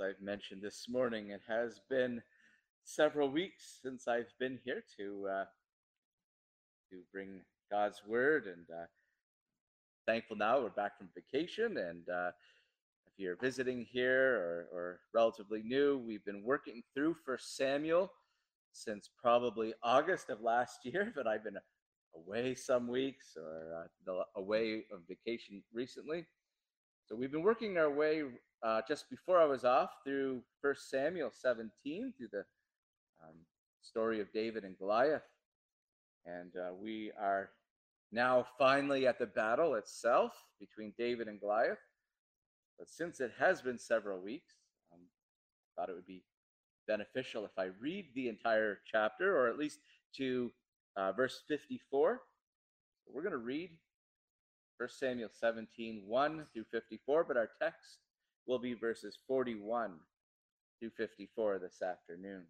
I've mentioned this morning, it has been several weeks since I've been here to bring God's word, and thankful now we're back from vacation. And if you're visiting here or relatively new, we've been working through First Samuel since probably August of last year, but I've been away some weeks or away on vacation recently. So we've been working our way just before I was off through First Samuel 17, through the um, story of David and Goliath. And we are now finally at the battle itself between David and Goliath. But since it has been several weeks, I thought it would be beneficial if I read the entire chapter, or at least to verse 54. So we're going to read 1 Samuel 17, 1 through 54, but our text will be verses 41 through 54 this afternoon.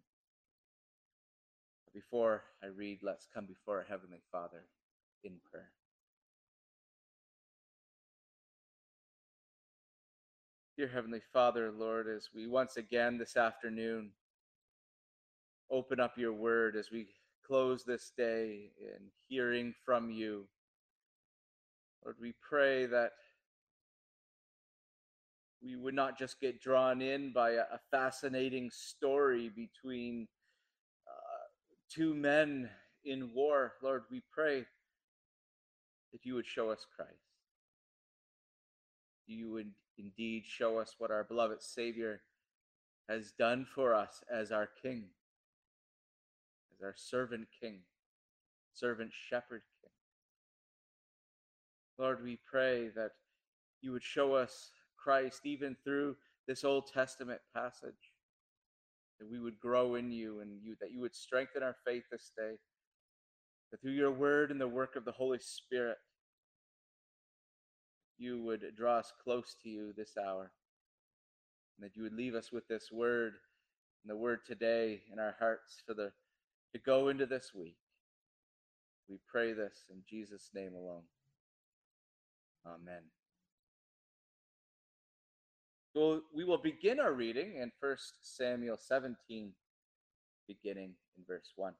Before I read, let's come before our Heavenly Father in prayer. Dear Heavenly Father, Lord, as we once again this afternoon open up your word, as we close this day in hearing from you, Lord, we pray that we would not just get drawn in by a fascinating story between two men in war. Lord, we pray that you would show us Christ. You would indeed show us what our beloved Savior has done for us as our King, as our servant King, servant shepherd King. Lord, we pray that you would show us Christ even through this Old Testament passage, that we would grow in you, and that you would strengthen our faith this day, that through your word and the work of the Holy Spirit, you would draw us close to you this hour, and that you would leave us with this word and the word today in our hearts to go into this week. We pray this in Jesus' name alone. Amen. So we will begin our reading in 1 Samuel 17, beginning in verse 1.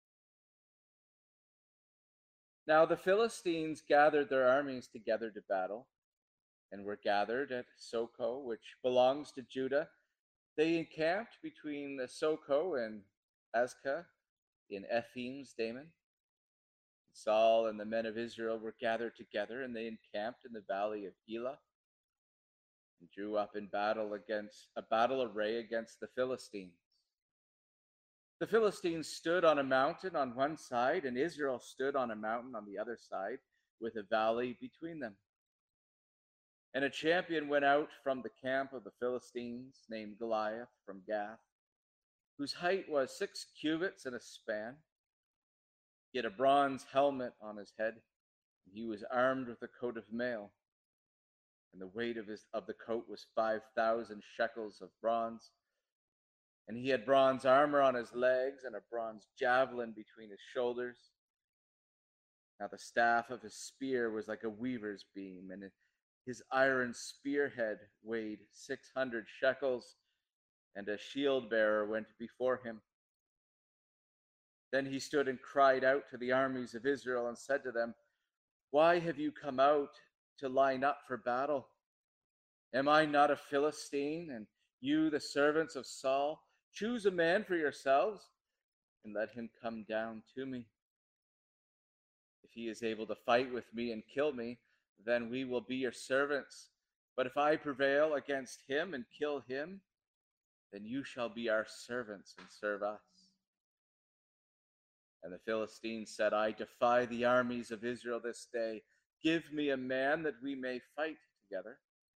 Now the Philistines gathered their armies together to battle, and were gathered at Socoh, which belongs to Judah. They encamped between the Socoh and Azekah in Ephraim's Damon. Saul and the men of Israel were gathered together, and they encamped in the valley of Elah, and drew up in battle array against the Philistines. The Philistines stood on a mountain on one side, and Israel stood on a mountain on the other side, with a valley between them. And a champion went out from the camp of the Philistines, named Goliath from Gath, whose height was 6 cubits and a span. He had a bronze helmet on his head, and he was armed with a coat of mail. And the weight of the coat was 5,000 shekels of bronze. And he had bronze armor on his legs, and a bronze javelin between his shoulders. Now the staff of his spear was like a weaver's beam, and his iron spearhead weighed 600 shekels, and a shield bearer went before him. Then he stood and cried out to the armies of Israel and said to them, "Why have you come out to line up for battle? Am I not a Philistine, and you the servants of Saul? Choose a man for yourselves, and let him come down to me. If he is able to fight with me and kill me, then we will be your servants. But if I prevail against him and kill him, then you shall be our servants and serve us." And the Philistines said, "I defy the armies of Israel this day. Give me a man that we may fight together."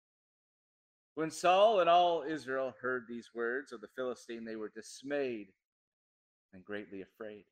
When Saul and all Israel heard these words of the Philistine, they were dismayed and greatly afraid.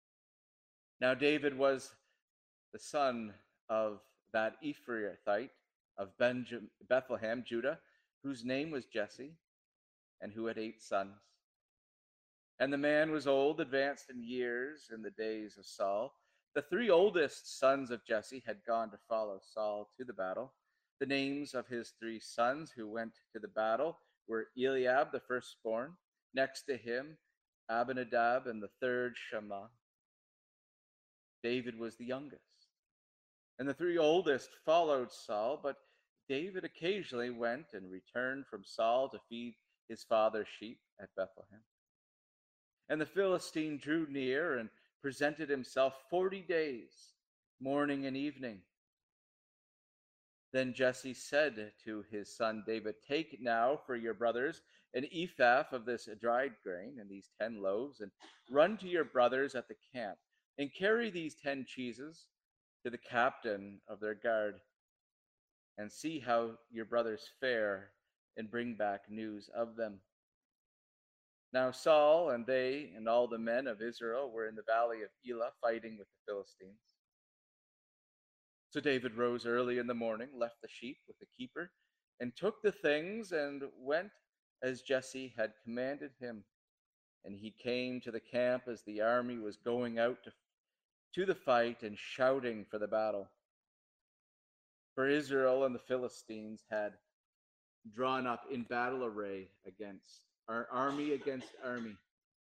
Now David was the son of that Ephrathite of Bethlehem, Judah, whose name was Jesse, and who had 8 sons. And the man was old, advanced in years in the days of Saul. The 3 oldest sons of Jesse had gone to follow Saul to the battle. The names of his 3 sons who went to the battle were Eliab, the firstborn, next to him, Abinadab, and the third, Shammah. David was the youngest. And the three oldest followed Saul, but David occasionally went and returned from Saul to feed his father's sheep at Bethlehem. And the Philistine drew near and presented himself 40 days, morning and evening. Then Jesse said to his son David, take now for your brothers an ephah of this dried grain and these 10 loaves, and run to your brothers at the camp, and carry these 10 cheeses to the captain of their guard, and see how your brothers fare, and bring back news of them. Now Saul and they and all the men of Israel were in the valley of Elah fighting with the Philistines. So David rose early in the morning, left the sheep with the keeper, and took the things and went as Jesse had commanded him. And he came to the camp as the army was going out to the fight and shouting for the battle. For Israel and the Philistines had drawn up in battle array against army against army.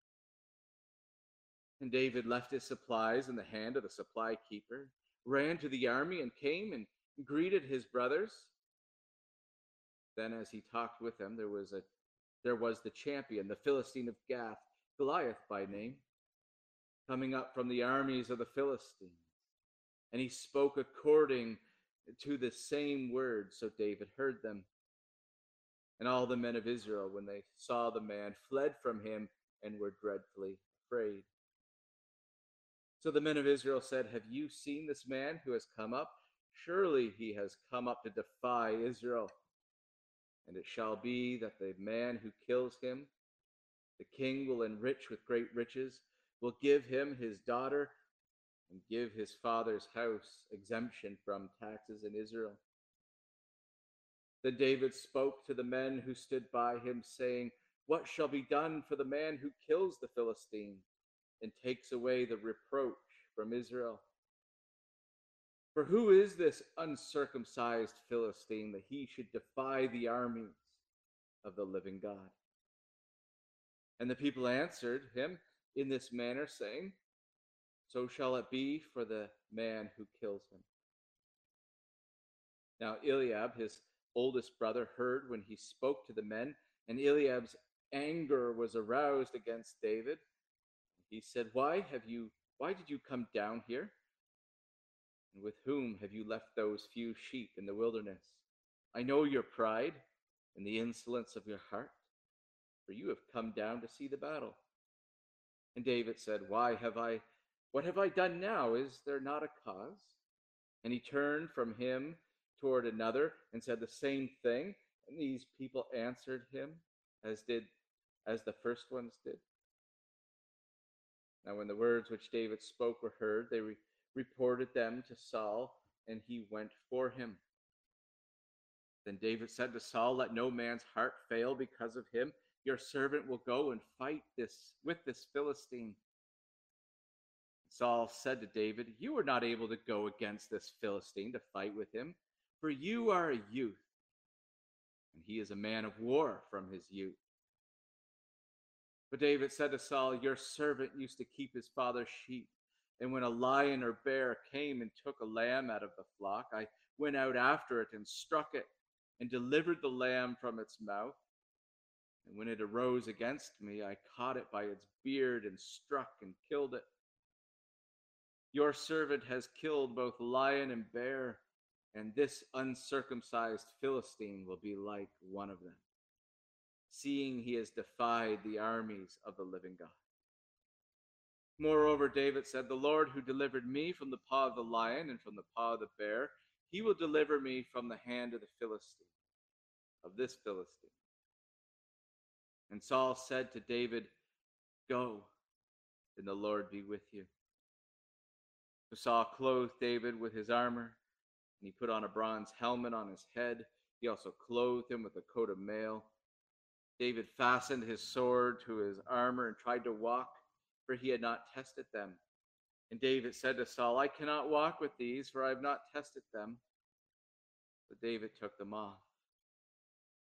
And David left his supplies in the hand of the supply keeper, ran to the army, and came and greeted his brothers. Then as he talked with them, there was the champion, the Philistine of Gath, Goliath by name, coming up from the armies of the Philistines. And he spoke according to the same words, so David heard them. And all the men of Israel, when they saw the man, fled from him and were dreadfully afraid. So the men of Israel said, have you seen this man who has come up? Surely he has come up to defy Israel. And it shall be that the man who kills him, the king will enrich with great riches, will give him his daughter, and give his father's house exemption from taxes in Israel. Then David spoke to the men who stood by him, saying, what shall be done for the man who kills the Philistine and takes away the reproach from Israel? For who is this uncircumcised Philistine that he should defy the armies of the living God? And the people answered him in this manner, saying, so shall it be for the man who kills him. Now Eliab, his oldest brother, heard when he spoke to the men, and Eliab's anger was aroused against David. He said, why did you come down here? And with whom have you left those few sheep in the wilderness? I know your pride and the insolence of your heart, for you have come down to see the battle. And David said, what have I done now? Is there not a cause? And he turned from him toward another and said the same thing. And these people answered him as the first ones did. Now when the words which David spoke were heard, they reported them to Saul, and he went for him. Then David said to Saul, let no man's heart fail because of him. Your servant will go and fight with this Philistine. Saul said to David, you are not able to go against this Philistine to fight with him, for you are a youth, and he is a man of war from his youth. But David said to Saul, your servant used to keep his father's sheep, and when a lion or bear came and took a lamb out of the flock, I went out after it and struck it, and delivered the lamb from its mouth. And when it arose against me, I caught it by its beard and struck and killed it. Your servant has killed both lion and bear, and this uncircumcised Philistine will be like one of them, seeing he has defied the armies of the living God. Moreover, David said, the Lord who delivered me from the paw of the lion and from the paw of the bear, he will deliver me from the hand of the Philistine, of this Philistine. And Saul said to David, go, and the Lord be with you. So Saul clothed David with his armor, and he put on a bronze helmet on his head. He also clothed him with a coat of mail. David fastened his sword to his armor and tried to walk, for he had not tested them. And David said to Saul, I cannot walk with these, for I have not tested them. But David took them off.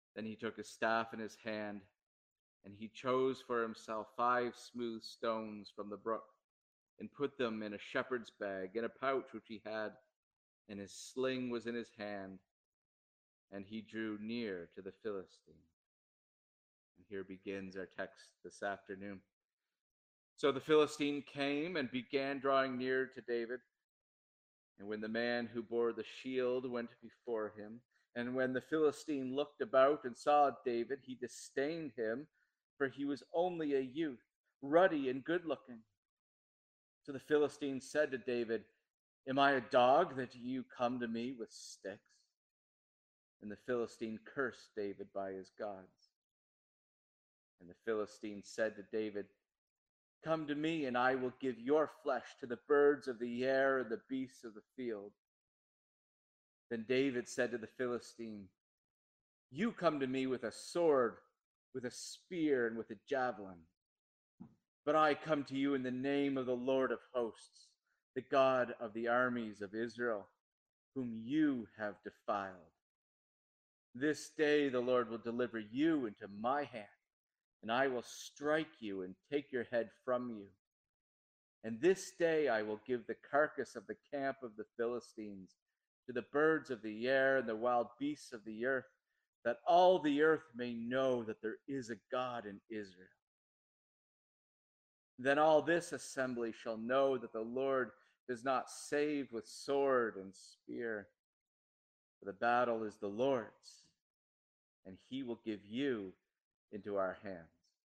Then he took his staff in his hand, and he chose for himself 5 smooth stones from the brook, and put them in a shepherd's bag, in a pouch which he had, and his sling was in his hand, and he drew near to the Philistine. And here begins our text this afternoon. So the Philistine came and began drawing near to David. And when the man who bore the shield went before him, and when the Philistine looked about and saw David, he disdained him, for he was only a youth, ruddy and good looking. So the Philistine said to David, "Am I a dog that you come to me with sticks?" And the Philistine cursed David by his gods. And the Philistine said to David, "Come to me, and I will give your flesh to the birds of the air and the beasts of the field." Then David said to the Philistine, "You come to me with a sword, with a spear, and with a javelin. But I come to you in the name of the Lord of hosts, the God of the armies of Israel, whom you have defiled. This day the Lord will deliver you into my hand, and I will strike you and take your head from you. And this day I will give the carcass of the camp of the Philistines to the birds of the air and the wild beasts of the earth, that all the earth may know that there is a God in Israel. Then all this assembly shall know that the Lord does not save with sword and spear, for the battle is the Lord's, and he will give you into our hands."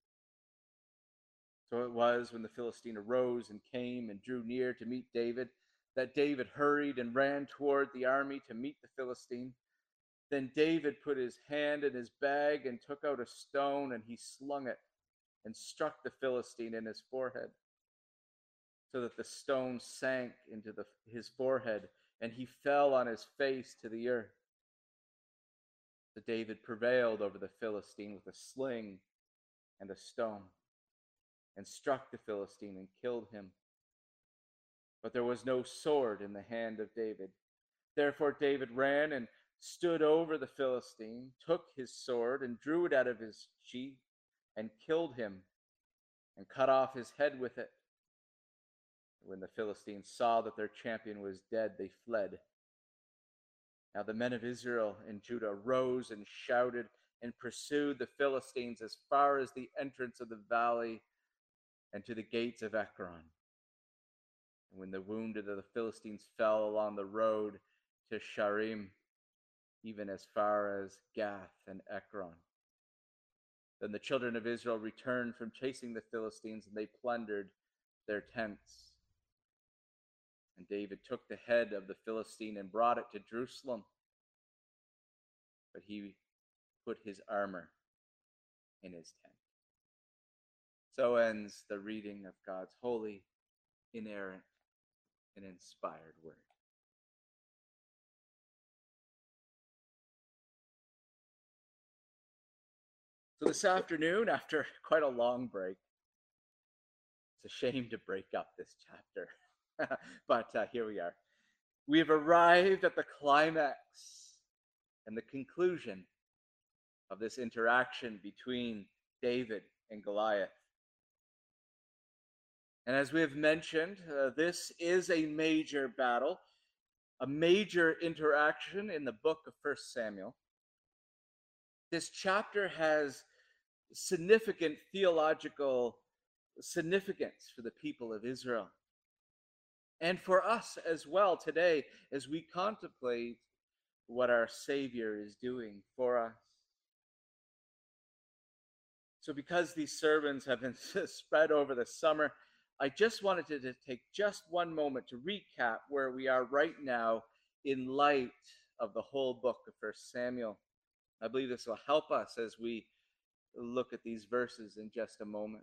So it was, when the Philistine arose and came and drew near to meet David, that David hurried and ran toward the army to meet the Philistine. Then David put his hand in his bag and took out a stone, and he slung it and struck the Philistine in his forehead, so that the stone sank into his forehead, and he fell on his face to the earth. So David prevailed over the Philistine with a sling and a stone, and struck the Philistine and killed him. But there was no sword in the hand of David. Therefore David ran and stood over the Philistine, took his sword and drew it out of his sheath, and killed him, and cut off his head with it. When the Philistines saw that their champion was dead, they fled. Now the men of Israel and Judah rose and shouted and pursued the Philistines as far as the entrance of the valley and to the gates of Ekron. And when the wounded of the Philistines fell along the road to Sharim, even as far as Gath and Ekron, then the children of Israel returned from chasing the Philistines, and they plundered their tents. And David took the head of the Philistine and brought it to Jerusalem, but he put his armor in his tent. So ends the reading of God's holy, inerrant, and inspired word. So this afternoon, after quite a long break, it's a shame to break up this chapter, but here we are. We have arrived at the climax and the conclusion of this interaction between David and Goliath. And as we have mentioned, this is a major battle, a major interaction in the book of 1 Samuel. This chapter has significant theological significance for the people of Israel, and for us as well today as we contemplate what our Savior is doing for us. So because these sermons have been spread over the summer, I just wanted to take just one moment to recap where we are right now in light of the whole book of 1 Samuel. I believe this will help us as we look at these verses in just a moment.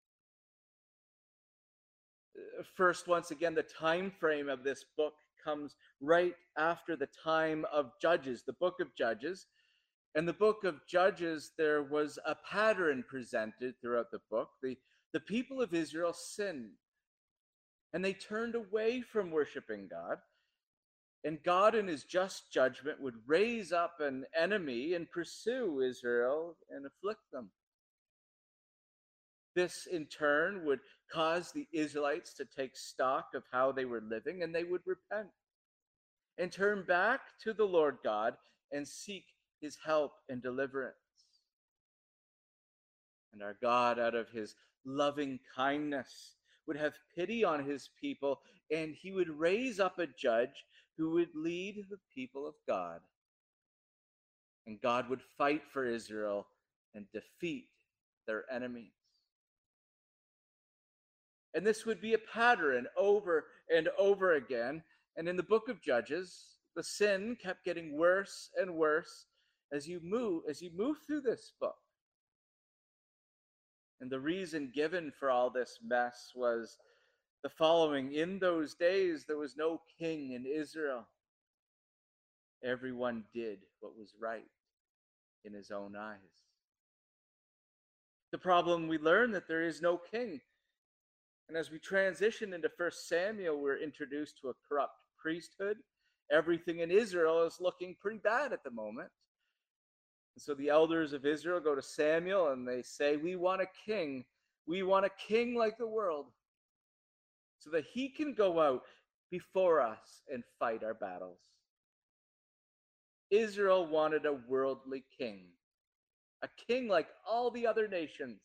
First, once again, the time frame of this book comes right after the time of Judges, the book of Judges. In the book of Judges, there was a pattern presented throughout the book. The people of Israel sinned, and they turned away from worshiping God. And God, in his just judgment, would raise up an enemy and pursue Israel and afflict them. This, in turn, would cause the Israelites to take stock of how they were living, and they would repent and turn back to the Lord God and seek his help and deliverance. And our God, out of his loving kindness, would have pity on his people, and he would raise up a judge who would lead the people of God. And God would fight for Israel and defeat their enemies. And this would be a pattern over and over again. And in the book of Judges, the sin kept getting worse and worse as you move through this book. And the reason given for all this mess was the following: in those days, there was no king in Israel. Everyone did what was right in his own eyes. The problem, we learn that there is no king. And as we transition into 1 Samuel, we're introduced to a corrupt priesthood. Everything in Israel is looking pretty bad at the moment. And so the elders of Israel go to Samuel and they say, "We want a king. We want a king like the world, so that he can go out before us and fight our battles." Israel wanted a worldly king, a king like all the other nations.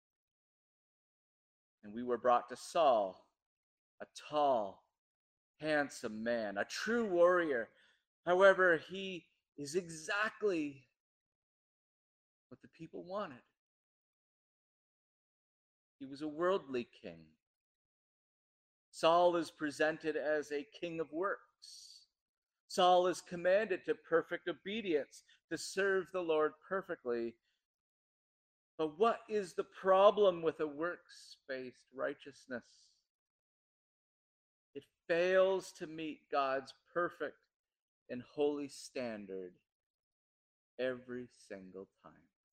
And we were brought to Saul, a tall, handsome man, a true warrior. However, he is exactly what the people wanted. He was a worldly king. Saul is presented as a king of works. Saul is commanded to perfect obedience, to serve the Lord perfectly. But what is the problem with a works-based righteousness? It fails to meet God's perfect and holy standard every single time.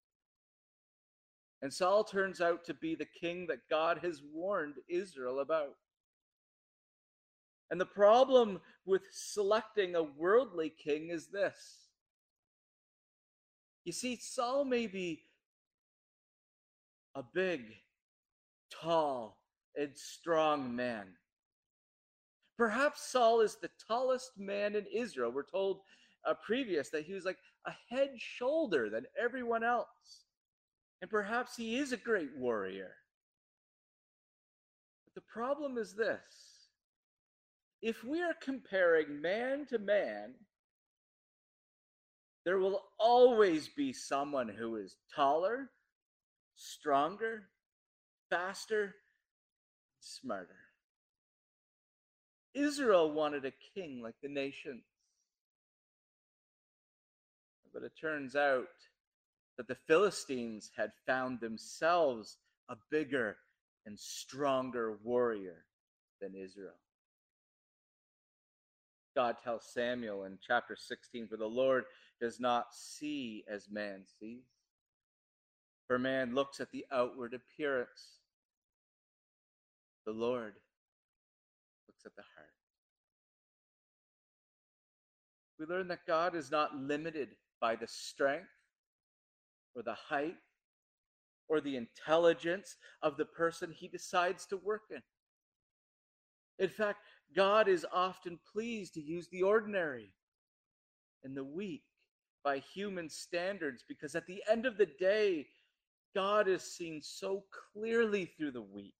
And Saul turns out to be the king that God has warned Israel about. And the problem with selecting a worldly king is this. You see, Saul may be a big, tall, and strong man. Perhaps Saul is the tallest man in Israel. We're told previous that he was like a head shoulder than everyone else. And perhaps he is a great warrior. But the problem is this. If we are comparing man to man, there will always be someone who is taller, stronger, faster, smarter. Israel wanted a king like the nations. But it turns out that the Philistines had found themselves a bigger and stronger warrior than Israel. God tells Samuel in chapter 16, "For the Lord does not see as man sees. For man looks at the outward appearance. The Lord looks at the heart." We learn that God is not limited by the strength or the height or the intelligence of the person he decides to work in. In fact, God is often pleased to use the ordinary and the weak by human standards, because at the end of the day, God is seen so clearly through the weak.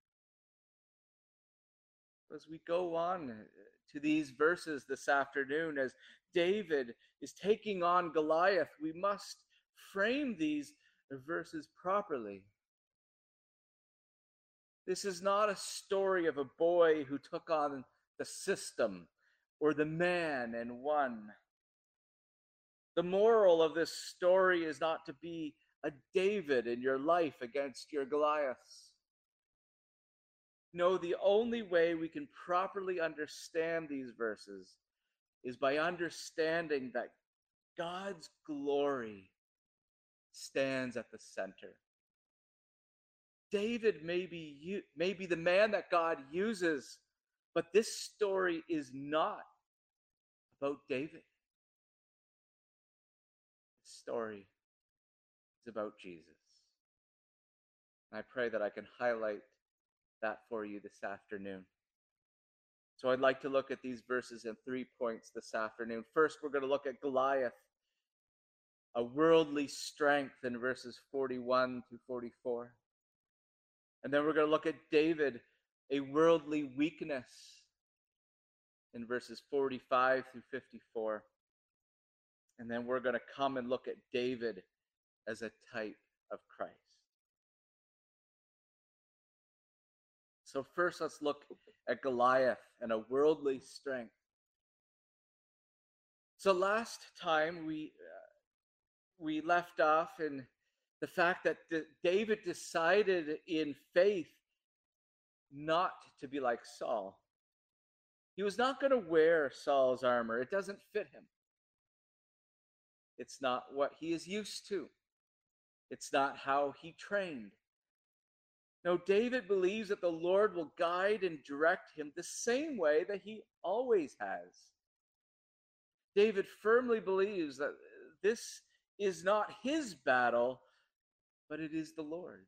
As we go on to these verses this afternoon, as David is taking on Goliath, we must frame these verses properly. This is not a story of a boy who took on the system or the man and won. The moral of this story is not to be a David in your life against your Goliaths. No, the only way we can properly understand these verses is by understanding that God's glory stands at the center. David may be the man that God uses, but this story is not about David. The story is about Jesus. And I pray that I can highlight that for you this afternoon. So I'd like to look at these verses in 3 points this afternoon. First, we're going to look at Goliath, a worldly strength in verses 41 through 44. And then we're going to look at David, a worldly weakness in verses 45 through 54. And then we're going to come and look at David as a type of Christ. So first, let's look at Goliath and a worldly strength. So last time we left off in the fact that David decided in faith not to be like Saul. He was not going to wear Saul's armor. It doesn't fit him. It's not what he is used to. It's not how he trained. No, David believes that the Lord will guide and direct him the same way that he always has. David firmly believes that this is not his battle, but it is the Lord's.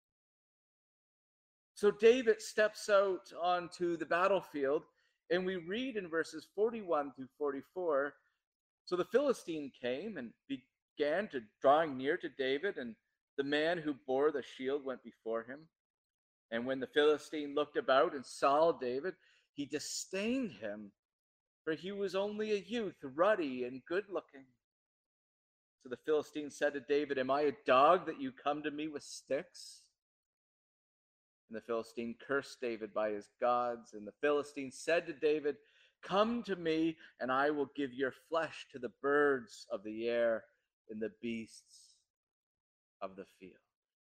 So David steps out onto the battlefield, and we read in verses 41 through 44, so the Philistine came and began to drawing near to David, and the man who bore the shield went before him. And when the Philistine looked about and saw David, he disdained him, for he was only a youth, ruddy and good-looking. So the Philistine said to David, "Am I a dog that you come to me with sticks?" And the Philistine cursed David by his gods. And the Philistine said to David, "Come to me, and I will give your flesh to the birds of the air and the beasts of the field."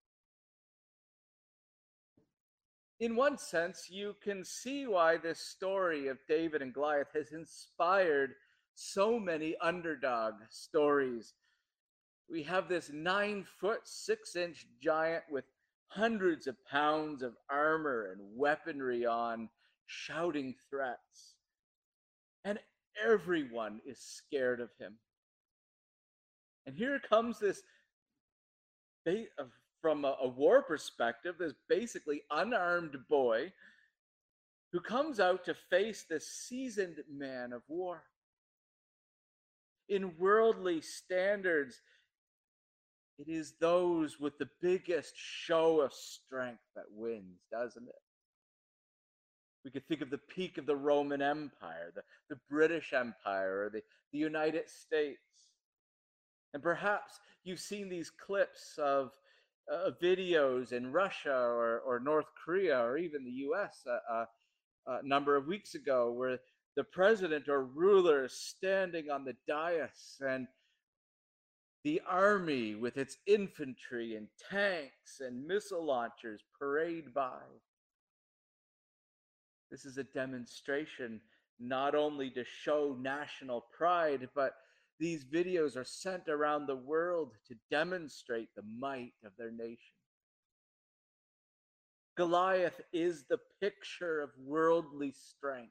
In one sense, you can see why this story of David and Goliath has inspired so many underdog stories. We have this 9-foot, 6-inch giant with hundreds of pounds of armor and weaponry on, shouting threats. And everyone is scared of him. And here comes this, from a war perspective, this basically unarmed boy who comes out to face this seasoned man of war. In worldly standards, it is those with the biggest show of strength that wins, doesn't it? We could think of the peak of the Roman Empire, the British Empire, or the United States. And perhaps you've seen these clips of videos in Russia or North Korea or even the US a number of weeks ago, where the president or ruler is standing on the dais and the army with its infantry and tanks and missile launchers parade by. This is a demonstration not only to show national pride, but these videos are sent around the world to demonstrate the might of their nation. Goliath is the picture of worldly strength.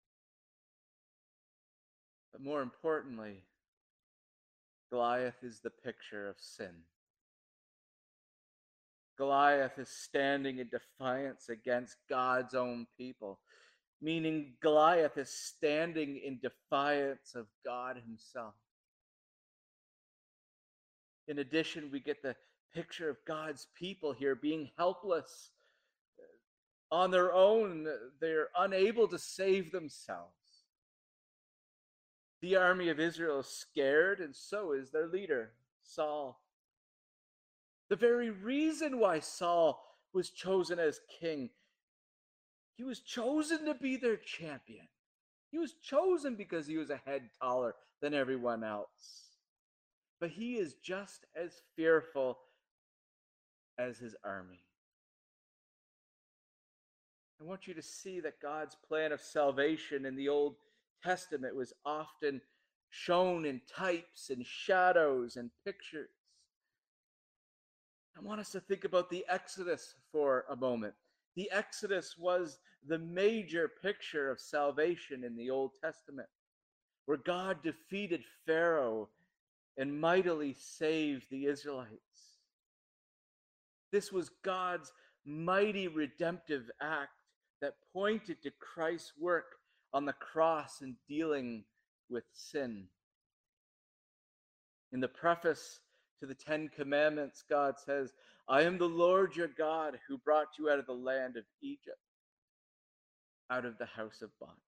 But more importantly, Goliath is the picture of sin. Goliath is standing in defiance against God's own people, meaning Goliath is standing in defiance of God himself. In addition, we get the picture of God's people here being helpless. On their own, they're unable to save themselves. The army of Israel is scared, and so is their leader, Saul. The very reason why Saul was chosen as king, he was chosen to be their champion. He was chosen because he was a head taller than everyone else. But he is just as fearful as his army. I want you to see that God's plan of salvation in the Old Testament was often shown in types and shadows and pictures. I want us to think about the Exodus for a moment. The Exodus was the major picture of salvation in the Old Testament. where God defeated Pharaoh and mightily saved the Israelites. This was God's mighty redemptive act that pointed to Christ's work on the cross in dealing with sin. In the preface to the Ten Commandments, God says, I am the Lord your God who brought you out of the land of Egypt, out of the house of bondage.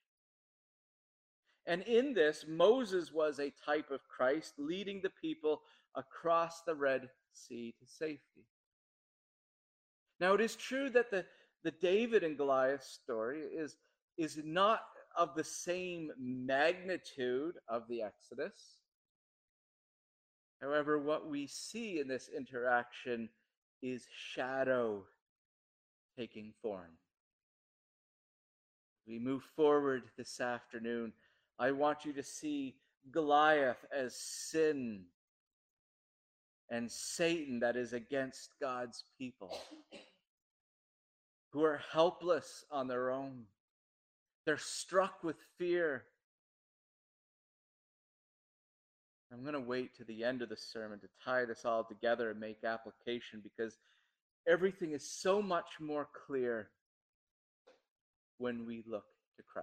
And in this, Moses was a type of Christ, leading the people across the Red Sea to safety. Now, it is true that the David and Goliath story is not of the same magnitude of the Exodus. However, what we see in this interaction is shadow taking form. We move forward this afternoon. I want you to see Goliath as sin and Satan that is against God's people, who are helpless on their own. They're struck with fear. I'm going to wait to the end of the sermon to tie this all together and make application, because everything is so much more clear when we look to Christ.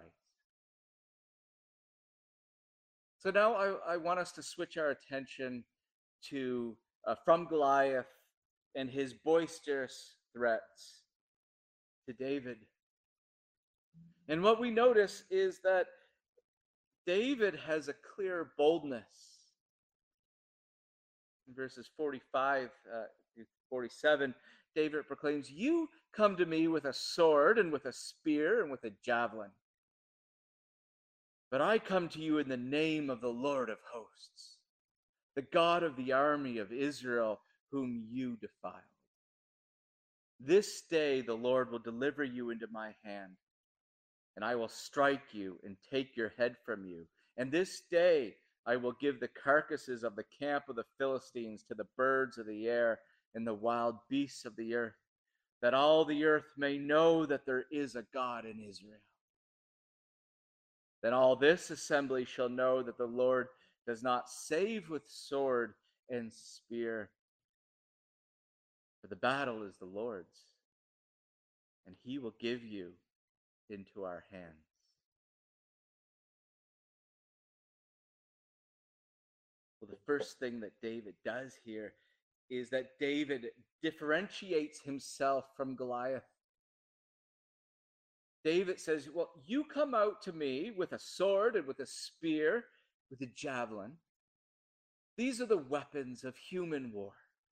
So now I want us to switch our attention to from Goliath and his boisterous threats to David. And what we notice is that David has a clear boldness. In verses 45 to 47, David proclaims, you come to me with a sword and with a spear and with a javelin. But I come to you in the name of the Lord of hosts, the God of the army of Israel, whom you defiled. This day the Lord will deliver you into my hand, and I will strike you and take your head from you. And this day I will give the carcasses of the camp of the Philistines to the birds of the air and the wild beasts of the earth, that all the earth may know that there is a God in Israel. Then all this assembly shall know that the Lord does not save with sword and spear, for the battle is the Lord's, and he will give you into our hands. Well, the first thing that David does here is that David differentiates himself from Goliath. David says, well, you come out to me with a sword and with a spear, with a javelin. These are the weapons of human war.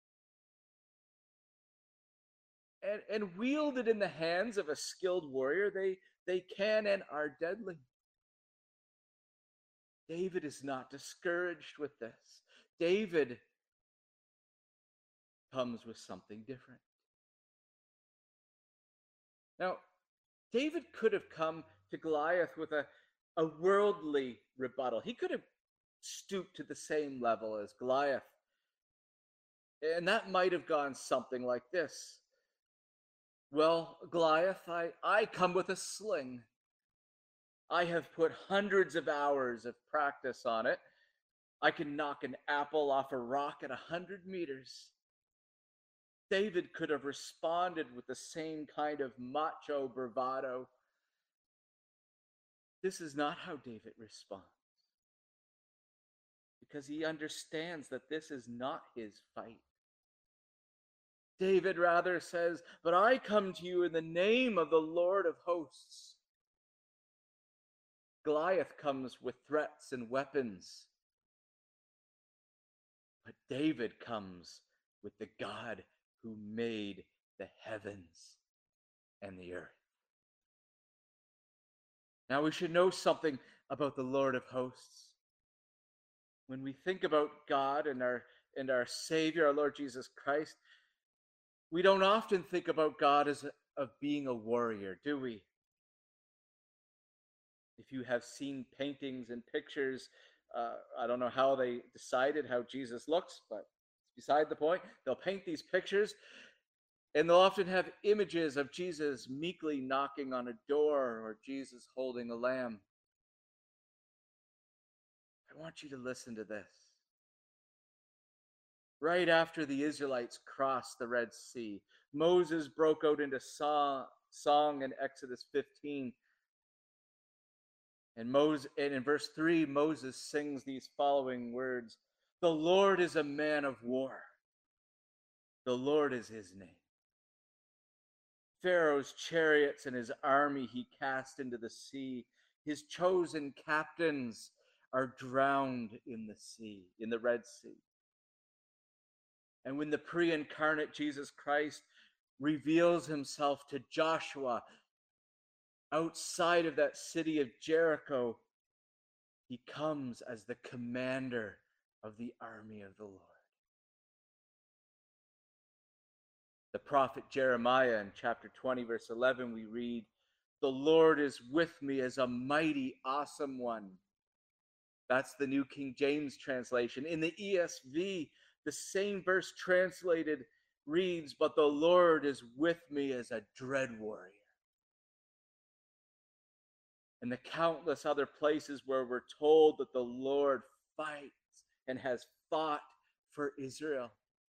And wielded in the hands of a skilled warrior, they can and are deadly. David is not discouraged with this. David comes with something different. Now, David could have come to Goliath with a worldly rebuttal. He could have stooped to the same level as Goliath. And that might have gone something like this. Well, Goliath, I come with a sling. I have put hundreds of hours of practice on it. I can knock an apple off a rock at 100 meters. David could have responded with the same kind of macho bravado. This is not how David responds, because he understands that this is not his fight. David rather says, but I come to you in the name of the Lord of hosts. Goliath comes with threats and weapons, but David comes with the God who made the heavens and the earth. Now we should know something about the Lord of hosts. When we think about God and our Savior, our Lord Jesus Christ, we don't often think about God as of being a warrior, do we? If you have seen paintings and pictures, I don't know how they decided how Jesus looks, but it's beside the point. They'll paint these pictures, and they'll often have images of Jesus meekly knocking on a door or Jesus holding a lamb. I want you to listen to this. Right after the Israelites crossed the Red Sea, Moses broke out into song in Exodus 15. And in verse 3, Moses sings these following words: "The Lord is a man of war. The Lord is his name. Pharaoh's chariots and his army he cast into the sea. His chosen captains are drowned in the sea, in the Red Sea." And when the pre-incarnate Jesus Christ reveals himself to Joshua outside of that city of Jericho, he comes as the commander of the army of the Lord. The prophet Jeremiah in chapter 20, verse 11, we read, "The Lord is with me as a mighty, awesome one." That's the New King James translation. In the ESV, the same verse translated reads, "But the Lord is with me as a dread warrior." And the countless other places where we're told that the Lord fights and has fought for Israel.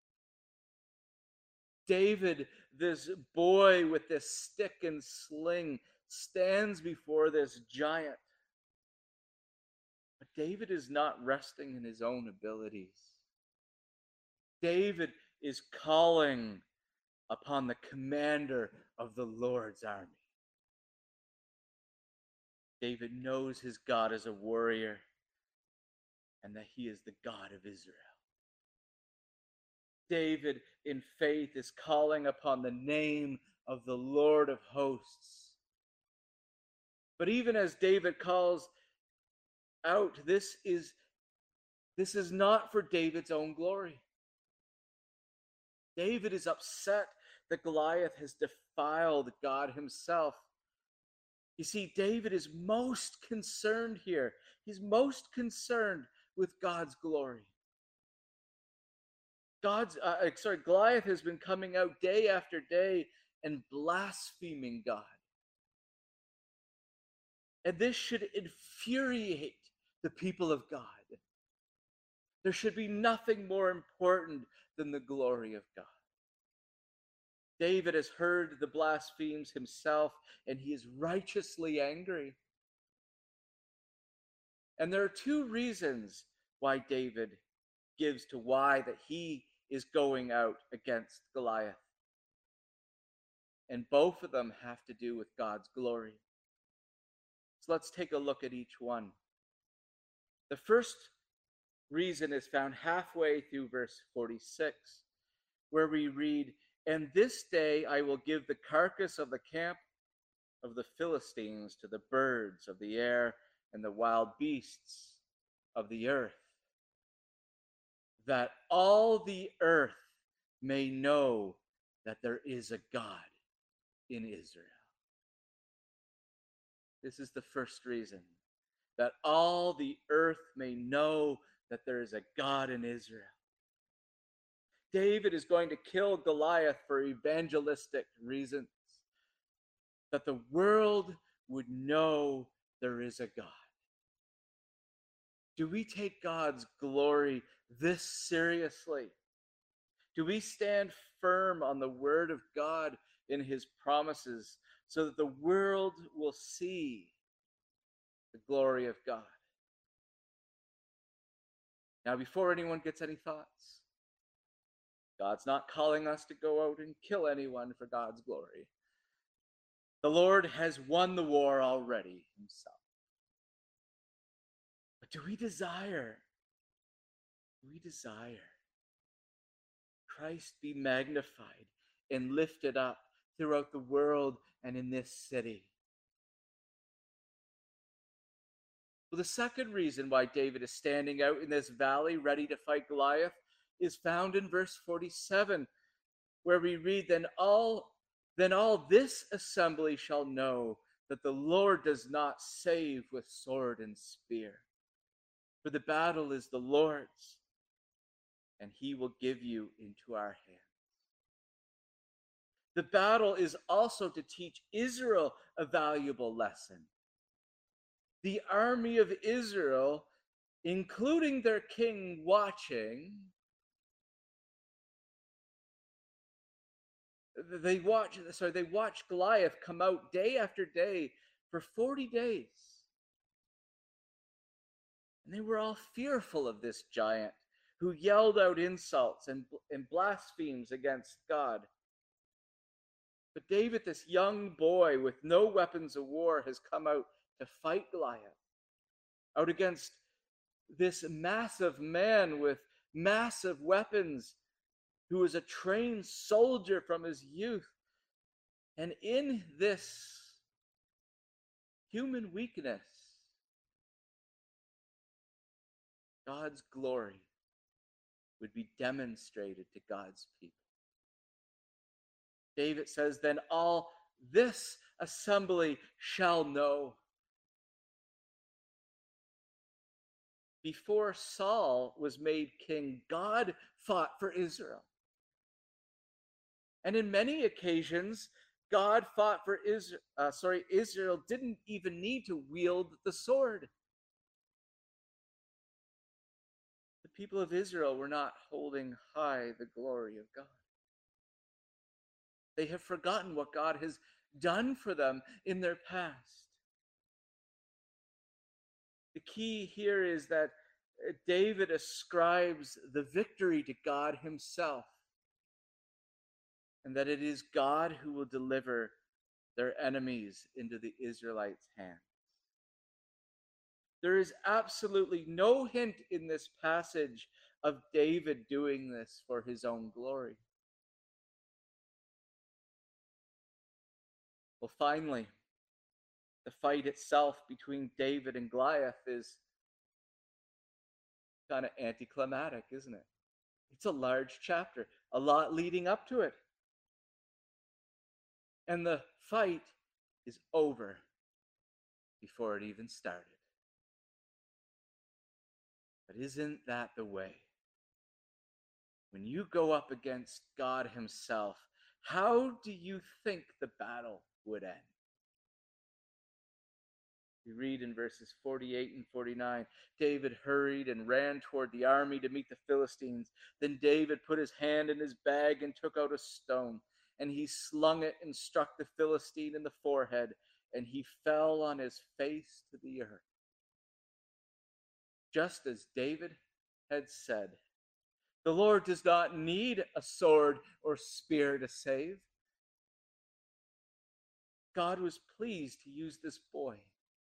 David, this boy with this stick and sling, stands before this giant. But David is not resting in his own abilities. David is calling upon the commander of the Lord's army. David knows his God is a warrior and that he is the God of Israel. David, in faith, is calling upon the name of the Lord of hosts. But even as David calls out, this is not for David's own glory. David is upset that Goliath has defiled God himself. You see, David is most concerned here. He's most concerned with God's glory. Goliath has been coming out day after day and blaspheming God. And this should infuriate the people of God. There should be nothing more important than the glory of God. David has heard the blasphemies himself, and he is righteously angry. And there are two reasons why David gives to why that he is going out against Goliath. And both of them have to do with God's glory. So let's take a look at each one. The first reason is found halfway through verse 46, where we read, "And this day I will give the carcass of the camp of the Philistines to the birds of the air and the wild beasts of the earth, that all the earth may know that there is a God in Israel." This is the first reason, that all the earth may know that there is a God in Israel. David is going to kill Goliath for evangelistic reasons, that the world would know there is a God. Do we take God's glory this seriously? Do we stand firm on the word of God in his promises so that the world will see the glory of God? Now, before anyone gets any thoughts, God's not calling us to go out and kill anyone for God's glory. The Lord has won the war already himself. But do we desire Christ be magnified and lifted up throughout the world and in this city? Well, the second reason why David is standing out in this valley ready to fight Goliath is found in verse 47, where we read, then all this assembly shall know that the Lord does not save with sword and spear. For the battle is the Lord's, and he will give you into our hands." The battle is also to teach Israel a valuable lesson. The army of Israel including their king watching, they watched Goliath come out day after day for 40 days. And they were all fearful of this giant who yelled out insults and blasphemes against God. But David, this young boy with no weapons of war, has come out to fight Goliath, out against this massive man with massive weapons who was a trained soldier from his youth. And in this human weakness, God's glory would be demonstrated to God's people. David says, then all this assembly shall know. Before Saul was made king, God fought for Israel. And in many occasions, God fought for Israel. Israel didn't even need to wield the sword. The people of Israel were not holding high the glory of God. They have forgotten what God has done for them in their past. The key here is that David ascribes the victory to God himself, and that it is God who will deliver their enemies into the Israelites' hands. There is absolutely no hint in this passage of David doing this for his own glory. Well, finally, the fight itself between David and Goliath is kind of anticlimactic, isn't it? It's a large chapter, a lot leading up to it. And the fight is over before it even started. But isn't that the way? When you go up against God himself, how do you think the battle would end? We read in verses 48 and 49, David hurried and ran toward the army to meet the Philistines. Then David put his hand in his bag and took out a stone, and he slung it and struck the Philistine in the forehead, and he fell on his face to the earth. Just as David had said, the Lord does not need a sword or spear to save. God was pleased to use this boy.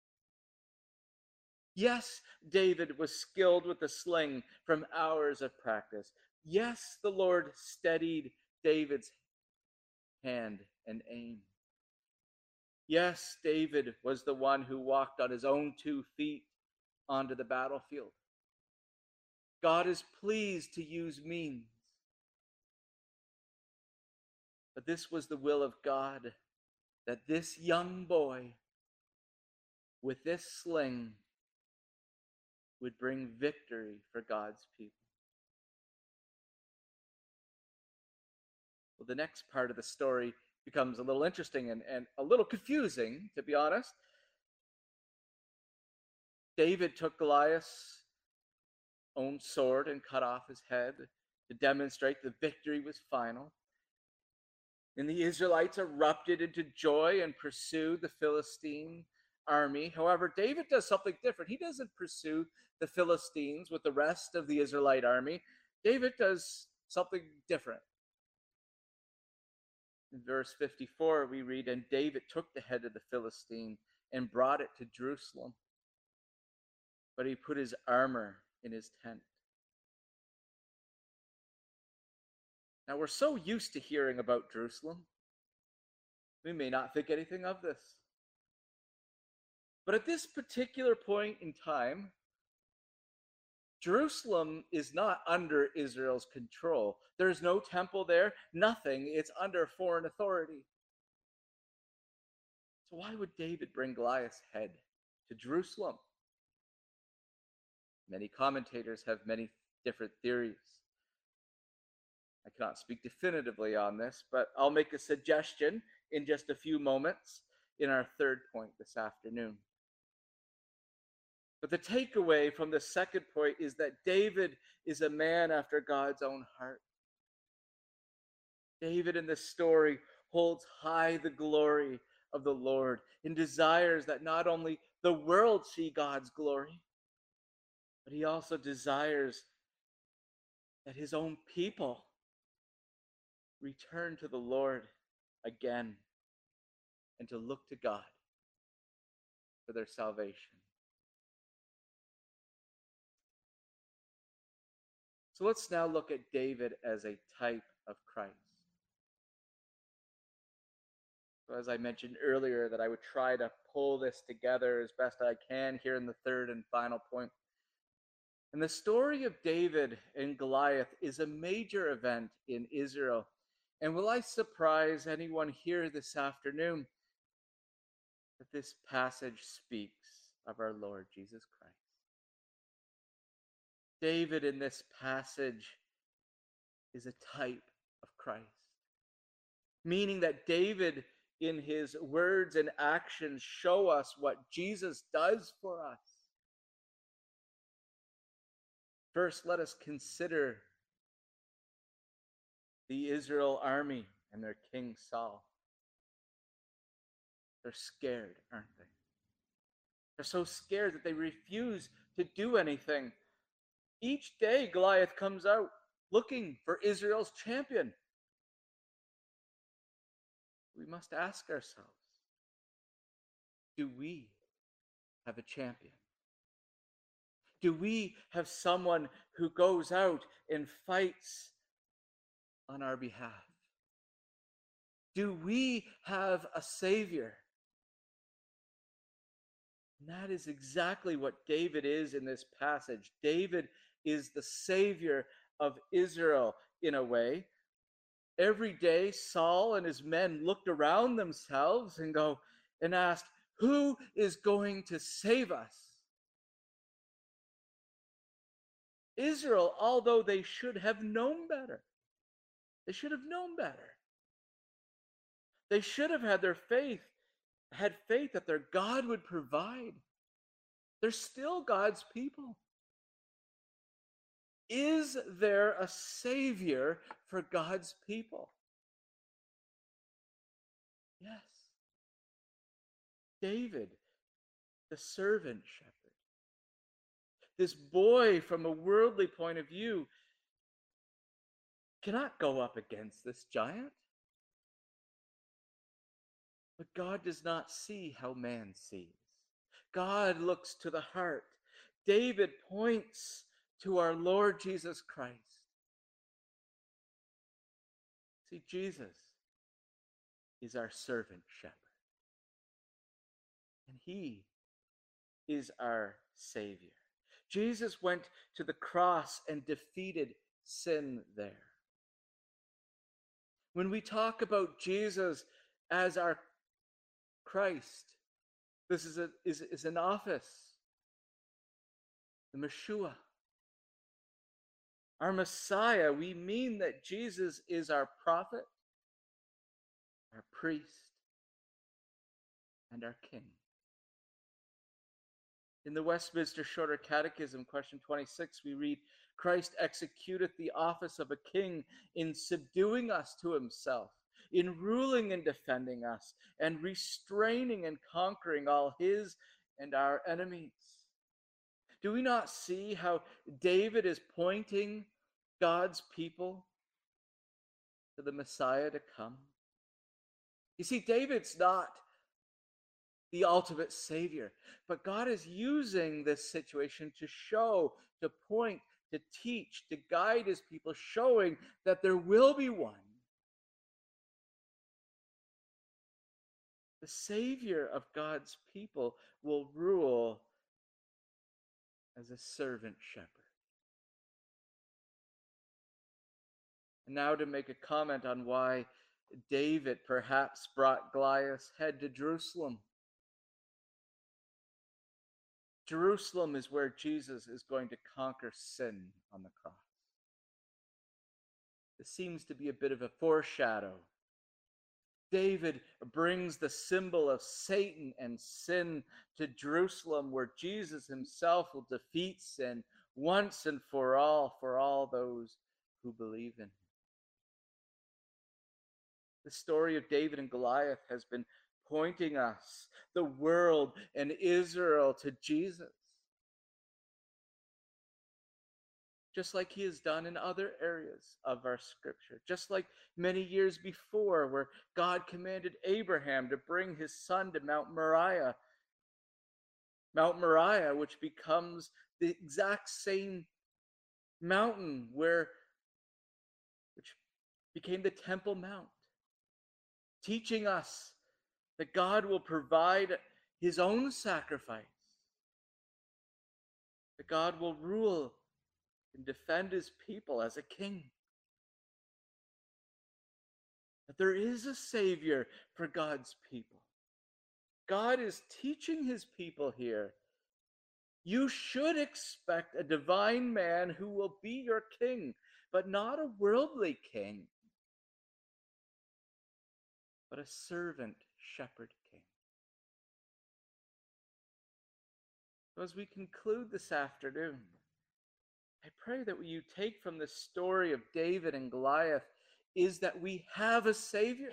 Yes, David was skilled with the sling from hours of practice. Yes, the Lord steadied David's hand and aim. Yes, David was the one who walked on his own 2 feet onto the battlefield. God is pleased to use means. But this was the will of God, that this young boy with this sling would bring victory for God's people. Well, the next part of the story becomes a little interesting and a little confusing, to be honest. David took Goliath's own sword and cut off his head to demonstrate the victory was final. And the Israelites erupted into joy and pursued the Philistine army. However, David does something different. He doesn't pursue the Philistines with the rest of the Israelite army. David does something different. In verse 54, we read, and David took the head of the Philistine and brought it to Jerusalem. But he put his armor in his tent. Now, we're so used to hearing about Jerusalem, we may not think anything of this. But at this particular point in time, Jerusalem is not under Israel's control. There's no temple there, nothing. It's under foreign authority. So why would David bring Goliath's head to Jerusalem? Many commentators have many different theories. I cannot speak definitively on this, but I'll make a suggestion in just a few moments in our third point this afternoon. But the takeaway from the second point is that David is a man after God's own heart. David in this story holds high the glory of the Lord and desires that not only the world see God's glory, but he also desires that his own people return to the Lord again and to look to God for their salvation. So let's now look at David as a type of Christ. So as I mentioned earlier, that I would try to pull this together as best I can here in the third and final point. And the story of David and Goliath is a major event in Israel. And will I surprise anyone here this afternoon that this passage speaks of our Lord Jesus Christ? David in this passage is a type of Christ, meaning that David in his words and actions show us what Jesus does for us. First, let us consider the Israel army and their king Saul. They're scared, aren't they? They're so scared that they refuse to do anything. Each day, Goliath comes out looking for Israel's champion. We must ask ourselves, do we have a champion? Do we have someone who goes out and fights on our behalf? Do we have a Savior? And that is exactly what David is in this passage. David is the Savior of Israel in a way. Every day, Saul and his men looked around themselves and asked, who is going to save us? Israel, although they should have known better, they should have known better. They should have had faith that their God would provide. They're still God's people. Is there a Savior for God's people? Yes. David, the servant shepherd. This boy, from a worldly point of view, cannot go up against this giant. But God does not see how man sees. God looks to the heart. David points to our Lord Jesus Christ. See, Jesus is our servant shepherd. And he is our Savior. Jesus went to the cross and defeated sin there. When we talk about Jesus as our Christ, this is an office, the Messiah. Our Messiah, we mean that Jesus is our prophet, our priest, and our king. In the Westminster Shorter Catechism, question 26, we read, Christ executeth the office of a king in subduing us to himself, in ruling and defending us, and restraining and conquering all his and our enemies. Do we not see how David is pointing God's people to the Messiah to come? You see, David's not the ultimate Savior, but God is using this situation to show, to point, to teach, to guide his people, showing that there will be one. The Savior of God's people will rule as a servant shepherd. And now to make a comment on why David perhaps brought Goliath's head to Jerusalem. Jerusalem is where Jesus is going to conquer sin on the cross. This seems to be a bit of a foreshadow David brings the symbol of Satan and sin to Jerusalem, where Jesus himself will defeat sin once and for all those who believe in him. The story of David and Goliath has been pointing us, the world and Israel, to Jesus, just like he has done in other areas of our scripture, just like many years before, where God commanded Abraham to bring his son to Mount Moriah. Mount Moriah, which becomes the exact same mountain which became the Temple Mount, teaching us that God will provide his own sacrifice, that God will rule and defend his people as a king, that there is a Savior for God's people. God is teaching his people here. You should expect a divine man who will be your king, but not a worldly king, but a servant shepherd king. So as we conclude this afternoon, I pray that what you take from the story of David and Goliath is that we have a Savior.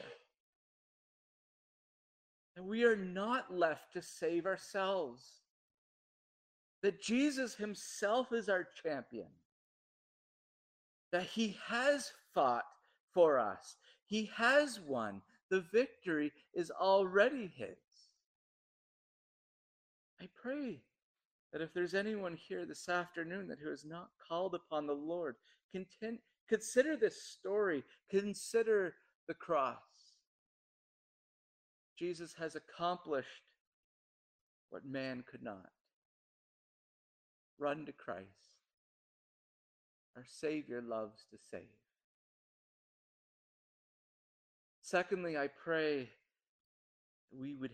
That we are not left to save ourselves. That Jesus himself is our champion. That he has fought for us. He has won. The victory is already his. I pray that if there's anyone here this afternoon who has not called upon the Lord, consider this story, consider the cross. Jesus has accomplished what man could not. Run to Christ. Our Savior loves to save. Secondly, I pray we would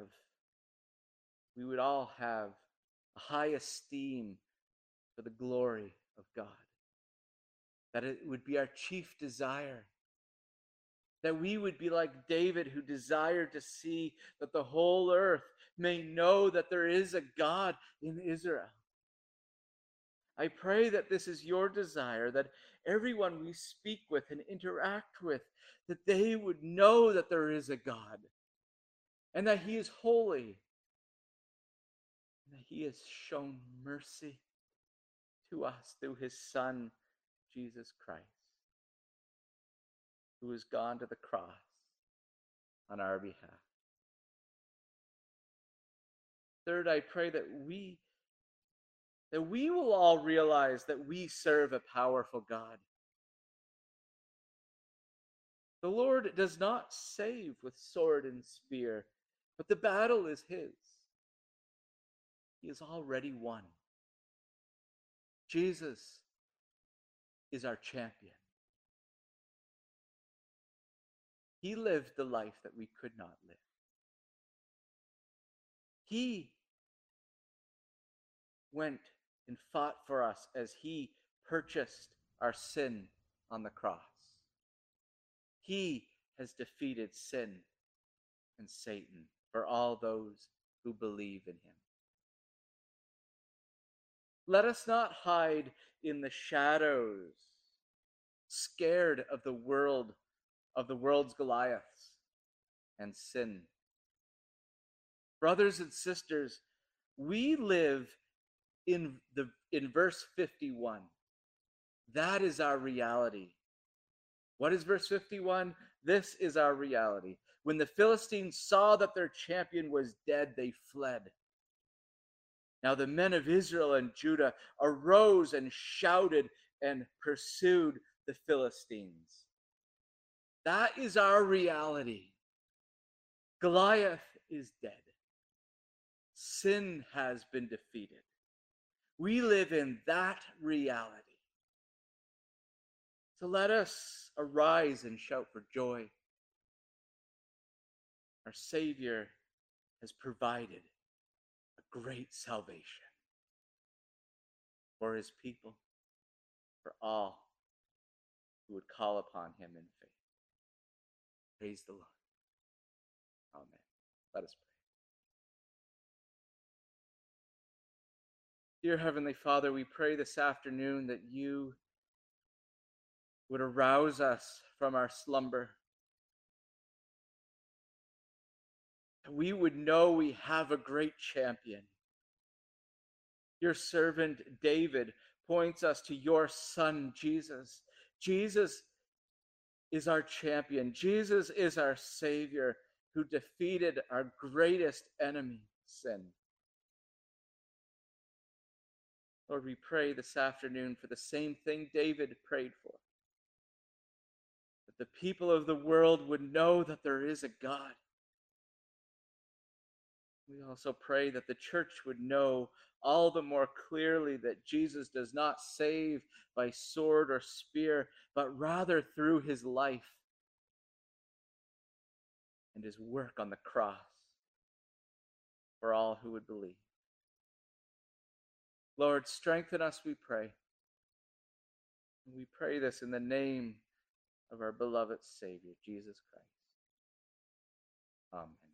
all have a high esteem for the glory of God. That it would be our chief desire. That we would be like David, who desired to see that the whole earth may know that there is a God in Israel. I pray that this is your desire, that everyone we speak with and interact with, that they would know that there is a God and that he is holy and that he has shown mercy to us through his Son, Jesus Christ, who has gone to the cross on our behalf. Third, I pray that we will all realize that we serve a powerful God. The Lord does not save with sword and spear, but the battle is his. He has already won. Jesus is our champion. He lived the life that we could not live. He went and fought for us as he purchased our sin on the cross. He has defeated sin and Satan for all those who believe in him. Let us not hide in the shadows, scared of the world's Goliaths and sin. Brothers and sisters, we live in verse 51. That is our reality. What is verse 51? This is our reality. When the Philistines saw that their champion was dead, they fled. Now the men of Israel and Judah arose and shouted and pursued the Philistines. That is our reality. Goliath is dead. Sin has been defeated. We live in that reality. So let us arise and shout for joy. Our Savior has provided a great salvation for his people, for all who would call upon him in faith. Praise the Lord. Let us pray. Dear Heavenly Father, we pray this afternoon that you would arouse us from our slumber. That we would know we have a great champion. Your servant David points us to your Son, Jesus. Jesus is our champion. Jesus is our Savior who defeated our greatest enemy, sin. Lord, we pray this afternoon for the same thing David prayed for. That the people of the world would know that there is a God. We also pray that the church would know all the more clearly that Jesus does not save by sword or spear, but rather through his life and his work on the cross for all who would believe. Lord, strengthen us, we pray. And we pray this in the name of our beloved Savior, Jesus Christ. Amen.